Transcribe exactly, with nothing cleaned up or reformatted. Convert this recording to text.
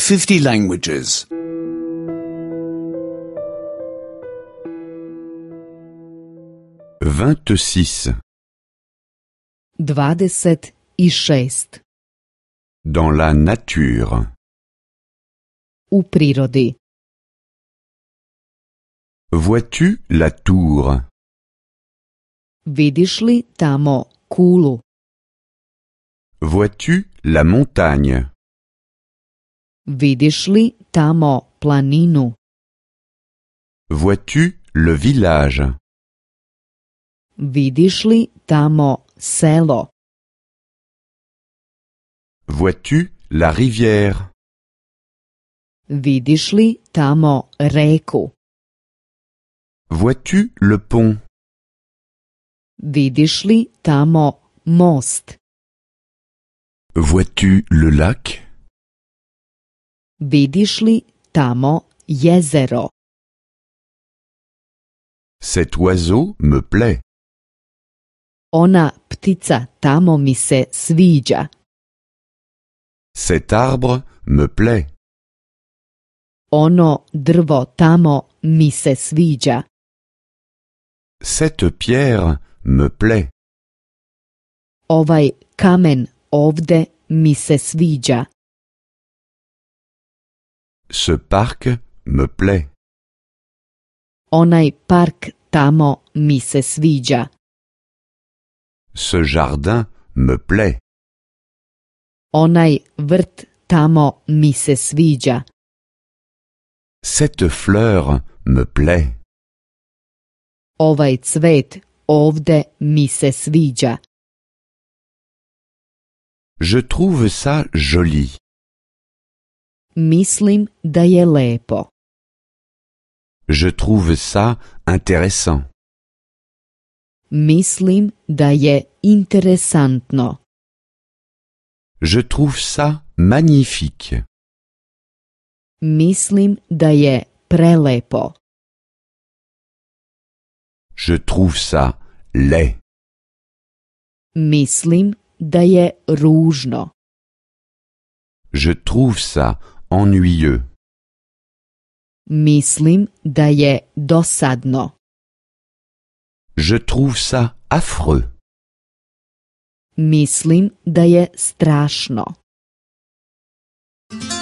fifty languages. vingt-six. dvadeset i šest. Dans la nature. U prirodi. Vois-tu la tour? Vidiš li tamo kulu? Vois-tu la montagne? Vidiš li tamo planinu? Vois-tu le village? Vidiš li tamo selo? Vois-tu la rivière? Vidiš li tamo reku? Vois-tu le pont? Vidiš li tamo most? Vois-tu le lac? Vidiš li tamo jezero? Cet oiseau me plaît. Ona ptica tamo mi se sviđa. Cet arbre me plaît. Ono drvo tamo mi se sviđa. Cette pierre me plaît. Ovaj kamen ovde mi se sviđa. Ce parc me plaît. Onaj park tamo mi se sviđa. Ce jardin me plaît. Onaj vrt tamo mi se sviđa. Cette fleur me plaît. Ovaj cvet ovde mi se sviđa. Je trouve ça joli. Mislim da je lepo. Je trouve ça intéressant. Mislim da je interesantno. Je trouve ça magnifique. Mislim da je prelepo. Je trouve ça laid. Mislim da je ružno. Je trouve ça ennuyeux. Mislim da je dosadno. Je trouve ça affreux. Mislim da je strašno.